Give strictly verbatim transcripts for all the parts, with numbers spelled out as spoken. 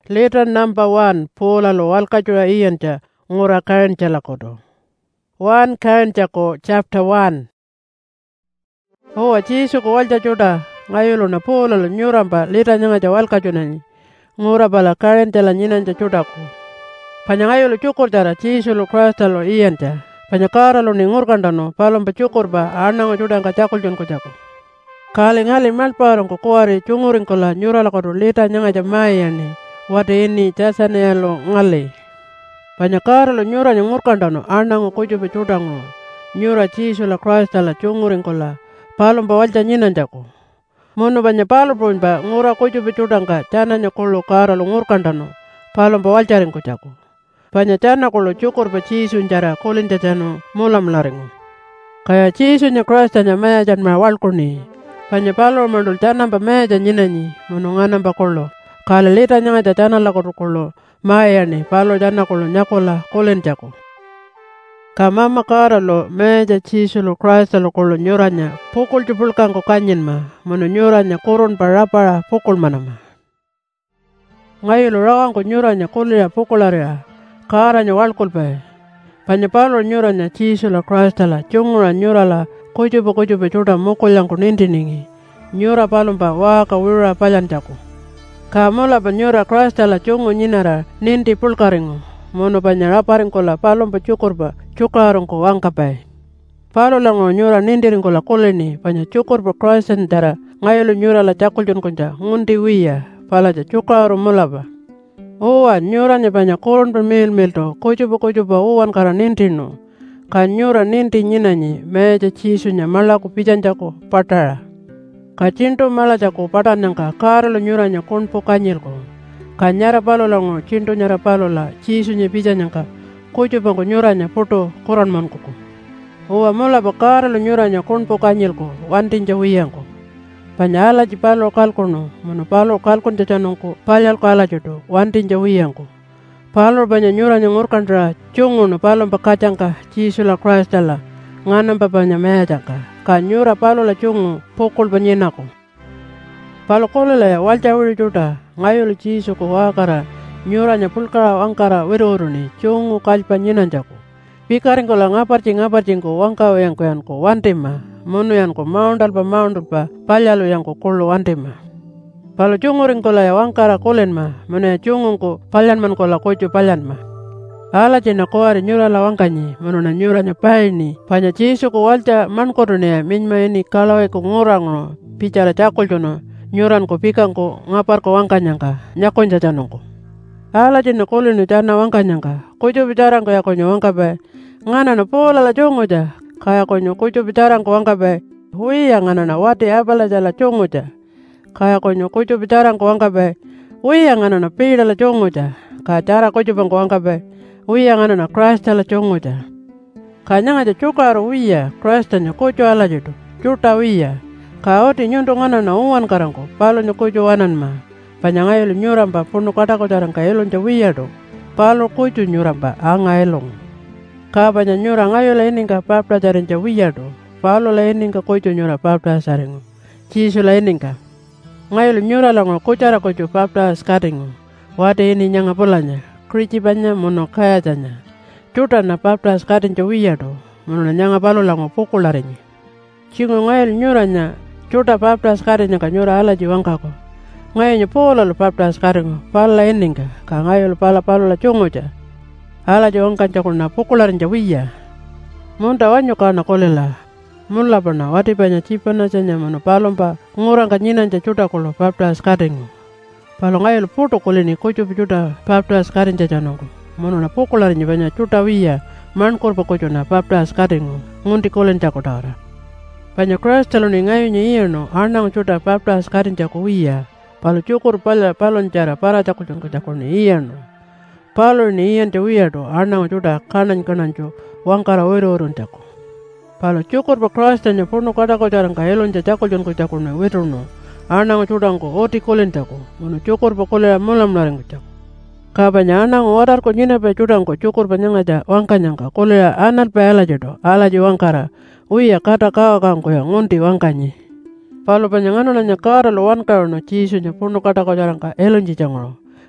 Letter number one, Paula lo walkajura iyanta ngura kain jalakodo. One kain jako chapter one. Hoa Jisu ko walja juda ngayulo na Paula lo nyuramba lita nyanga ja walkajunani. Ngura bala kain jala nyinanja judaku. Panyangayulo cukur jara Jisu lo Krista lo iyanta. Panyakara lo ni ngurkandano palom pacukur ba anang juda nga jakul jun ko jako. Kali ngali malparong ko kuari cunguring ko la nyurala ko lita nyanga ja mayani. Wate ini jasane yalo ngali. Panyakara lo nyura nyangurkandano anang kuju becudango. Nyura Jisu la Krista la cunguring ko la palom pa walja nyinanjako. Mono banya palom pun ba ngura kuju becudangka cana nyakulu kara lo ngurkandano palom pa waljaring ko jako. Panya cana kulo cukur pa Jisu njara kulin jajano mulam laringo. Kaya Jisu nya Krista nya maya jan ma walkuni. Panya palom mandul cana pa maya jan nyinanyi mononganam pa kulo. Kala lita nyanga jajana la kulo maya ni palo jana kulo nyakula kulin jako. Kamama kara lo meja Jisu lo Krista lo kulo nyuranya pukul jupulkan ko kanyin ma mono nyuranya kurun parapara pukul manama. Ngayon lo rawan ko nyuranya kulia pukularia karanya walkul pa. Panyapalo nyuranya Jisu lo Krista la chungura nyurala kujubu kujubu chuda mukul yang kunintiningi. Nyura palumpa waka wira palan jako. Kamula panyura Krista la chungu nyinara ninti pulkaringo. Mono panyaraparing ko la palom pacukur pa cukarong ko wangkapai. Palo lang o nyura nindiring ko la kulini panya cukur pa Krista dara ngayolo nyura la cakul jun kunja ngundi wiya pala ja cukarong mulaba. Uwan nyura nya panya kurun pa mil mil to kujubu kujubu uwan kara nintino. Ka nyura ninti nyinanyi meja Jisu nya malaku pijan jako patara. Ka cinto mala jako patan yang ka karalo nyura nya kunpo kanyil ko. Ka nyara palo lango cinto nyara palo la Jisu nya pijan yang ka kujubu ko nyura nya puto kuran man kuku. Uwa mula pa karalo nyura nya kunpo kanyil ko wantin jawiyang ko. Panyala ji palo kalkono mono palo kalkon jajanong ko palyal ko ala jodo wantin jawiyang ko. Palo banya nyura nya ngurkandra cungu no palo pa kacang ka Jisu la Krista la nganam pa banya meja ka. Ka nyura palo la cungu pukul banyena ko. Palo kolo la walja wiri juda ngayolo Jisu ko wakara nyura nya pulkara wangkara wiru ni cungu kalpa nyenan jako. Pikaring ko la ngaparcing ngaparcing ko wangkaw yang ko yan ko wantima. Mono yan ko maundal pa maundal pa palyalo yang ko kulo wantima. Palo cunguring ko la wangkara kulen ma. Mono ya cungung ko palyan man ko la kojo palyan ma. Ala jena kuari nyura la wangkanyi. Mono na nyura nya paini. Panya Jisu ko walja man kodo niya minma ini kalawe ko ngurang no. Picara cakul jono. Nyuran ko pikang ko ngapar ko wangkanyang ka. Nyakon jajanong ko. Ala jena kulinu jana wangkanyang ka. Kojo bicarang ko ya konyo wangkabe. Ngana na pola la jongo ja. Kaya konyo kujo bicarang ko wangkabe. Hui yang ngana na wati abala jala jongo ja. Kaya konyo kujo bicarang ko wangkabe. Hui yang ngana na pida la jongo ja. Kaya cara kujo bang ko wangkabe. Hui yang ngana na Krista la jongo ja. Kaya nga ja cukaro wiya. Krista nyo kujo ala jodo. Juta wiya. Kaya oti nyundo ngana na uwan karang ko. Palo nyo kujo wanan ma. Panyangayolo nyuramba puno kata ko jarang kaya elon ja wiya do. Palo kujo nyuramba anga elong. Kabanya nyura ngayo la ininga papra jarin ja wiyado. Palo la ininga kojo nyura papra saringo. Jisu la ininga. Ngayo nyura la ngo kucara kojo papra skaringo. Wate ini nyanga polanya. Kriji banya mono kaya janya. Juta na papra skarin ja wiyado. Mono na nyanga palo la ngo pukularingi. Chingo ngayo nyura nya. Juta papra skarin ka nyura ala jiwangka ko. Ngayo nya pola lo papra skaringo. Pala la ininga. Ka ngayo pala palo la chungo ja. Ala jawang kanca kuna pukularin jawiya. Munta wanyo kana kolela. Mula pernah wati banyak cipana canya mano palom pa ngurang kanyinan ca cuta kolo papta skaringo. Palong ayo puto kolini kojo juta papta skarin jajanongo. Mano na pukularin banyak cuta wiya man korpo kojo na papta skaringo ngunti kolen ca kodara. Banyak Krista lo ni ngayo nyiyeno anang cuta papta skarin jako wiya. Palo cukur pala palon cara para cakul jangko cakul ni iyeno. Palo ni iyan te wiyado anang juda kanan kanan jo wangkara wero orun jako. Palo cukur pa Krista nya puno kata ko jarang ka elon ja jakul jon ko jakul na wero no. Anang judang ko oti kolen jako. Mono cukur pa kole mulam lareng jako. Kabanya anang warar ko nyina pa judang ko cukur pa nyanga ja wangkanyang ka kole anal pa ala jodo ala jo wangkara. Wiya kata kawa kang ko yang ngunti wangkanyi. Palo pa nyangano na nyakara lo wangkara no Jisu nya puno kata ko jarang ka elon ji jangro.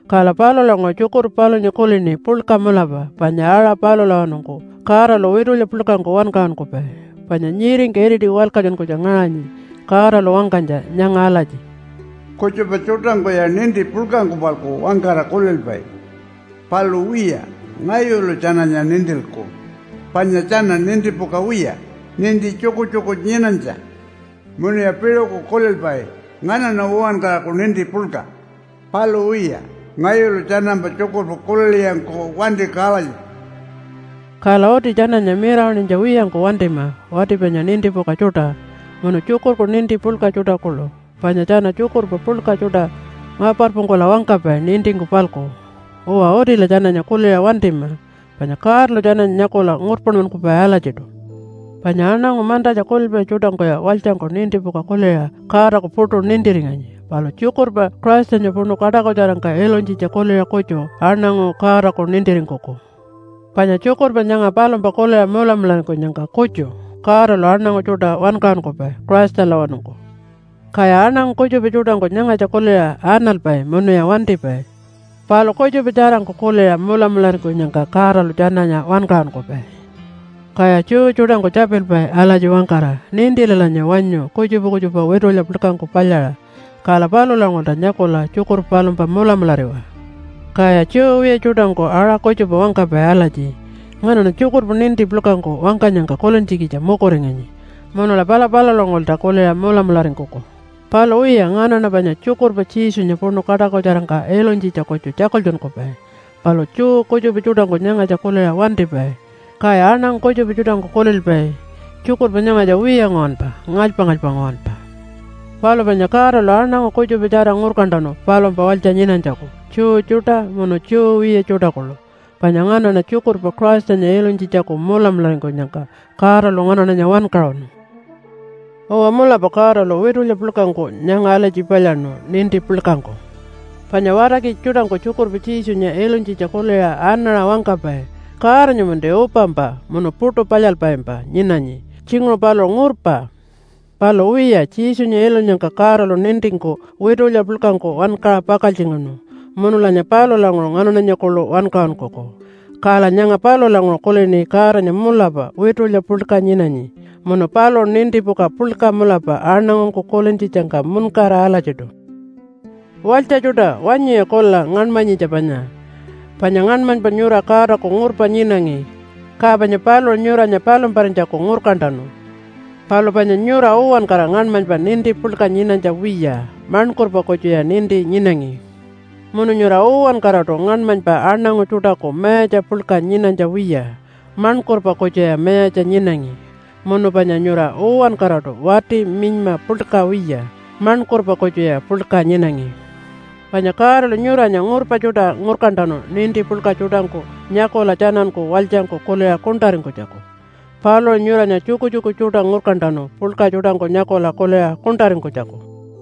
Kala palolango cukur palonya kulini pulka mulapa panya ala palolawanungku kara lo wirulia pulkanku wankaanku pe panya nyiring ke eri di walkajan ko janganyi kara lo wankanja nyang alaji kocho pachotang ko ya nindi pulkanku palku wankara kulil pai palu wiya ngayo lo chananya nindilku panya chana nindi puka wiya nindi cuku cuku nyinanja muni ya pilo ku kulil pai ngana na wankara ku nindi pulka palu wiya ngayo lo chana pa cukur kulil yang ko wandi kalaji kala oti jana nyamira ni jawi yang ko wandi ma wati penya nindi puka chuta munu cukur ko nindi pulka chuta kulo panya jana cukur pa pulka chuta ngapar pungkola wangka pe nindi kupalko owa oti la jana nyakuli ya wandi ma panya kar lo jana nyakola ngurpon mun ku pe ala jitu panya ana ngumanda jakuli pe chuta ko ya walchang ko nindi puka kule ya kara ko putu nindi ringanyi palo cukur pa Christ nya punu kada ko jarang ka elonji jakuli ya kocho ana ngo kara ko nindi ringkoko panya cukur pa nyanga palom pa kole mula mulan ko nyanga kocho kara lo anang chuta wankan ko pe Christ la wanko kaya anang kocho pe chuta ko nyanga jakole anal pe munu ya wanti pe palo kocho pe jarang ko kole mula mulan ko nyanga kara lo jananya wankan ko pe kaya cu chuta ko chapel pe ala ji wankara nindi lalanya wanyo kocho pe kocho pa wedo la plukan ko palyara kala palo la ngota nyakola cukur palom pa mula mulariwa kaya cu wiya chuta ko ara kocho pa wanka pe alaji ngana na cukur penindi plukan ko wanka nyangka kolen ciki ja mokorenganyi mono la pala pala longol ta kole ya mula mularing koko palo wiya ngana na banya cukur pa cisu nya pono kada ko jarangka elon ci kocho cakol jon ko pe palo cu kocho pe chuta ko nyanga ja kole ya wandi pe kaya anang kocho pe chuta ko kolel pe cukur pa nyanga ja wiya ngon pa ngaj pa ngaj pa ngon pa palo banya kara lo anang kocho pe jarang ngurkandano palo pa walja nyinan jako cu chuta mono cu wiya chuta kolo panyangana na cukur pa Christ nya elon cica ko mula mularing ko nyangka kara lo ngana na wan karon owa mula pa kara lo wiru le pulkan ko nyanga ala jipalano nindi pulkan ko panyawara ki chutan ko cukur pa cisu nya elon cica ko le ana na wanka pa kara nya mende opampa mono puto palyal pa empa nyinanyi cingro palo ngurpa palo wiya cisu nya elon nyangka kara lo ninding ko wiru le pulkan ko wanka pakal cingano monulanya palo lango ngano nanya kolo wankan koko kala nyanga palo lango kole ni kara nya mulapa wetu ya pulka nyinanyi mono palo nindi puka pulka mulapa anang ko kolen cicangka mun kara ala jedo walca juda wanyi kola ngan manyi japanya panyangan man panyura kara ko ngurpa nyinangi ka banya palo nyura nya palo parinja ko ngurkan tanu palo panya nyura uwan kara ngan man pan nindi pulka nyinanja wiya man kurpa ko ya nindi nyinangi munu nyura uwan karato ngan man pa anang chuta ko meja pulka nyinanja wiya man kurpa ko ya meja nyinangi munu panya nyura uwan karato wati minma pulka wiya man kurpa ko ya pulka nyinangi panya karo nyura nya ngurpa chuta ngurkandano nindi pulka chutangko nyako la jananko waljangko kolea kontaringko jako palo nyura nya cuku cuku chuta ngurkandano pulka chutangko nyako la kolea kontaringko jako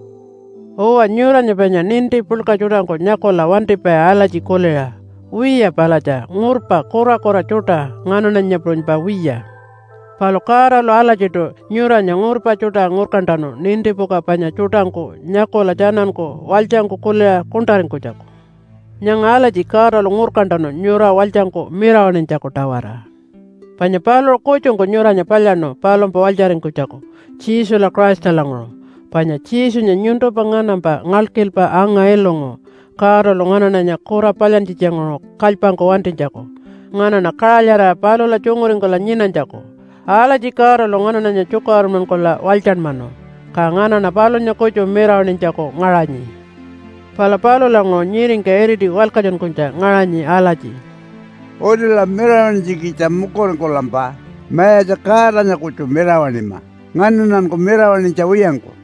owa nyura nya penya nindi pulka chutangko nyako la wanti pe alaji kolea wiya palaja ngurpa kora kora chuta ngano na nya pa wiya palo kara lo alaji to nyura nya ngurpa chuta ngurkandano nindi puka panya chutangko nyako la jananko waljangko kolea kontaringko jako nyang alaji kara lo ngurkandano nyura waljangko mirawanin jako tawara panya palo kochongko nyura nya palyano palo pa waljaringko jako cisu la Christ langro panya cisu nya nyunto pangana pa ngalkil pa anga elongo karo lo ngana na nya kora palyan cijango kalpang ko wantin jako ngana na kalyara palo la chunguring ko la nyinan jako ala jikaro lo ngana na nya chukar man ko la walchan mano ka ngana na palo nya kocho meraw nin jako ngaranyi pala palo la ngo nyiring ka eri di walkajan kunca ngaranyi alaji odi la meraw nin jiki chamukor ko lampa maya jakara nya kocho meraw nima ngana nan ko meraw nin chawiyang ko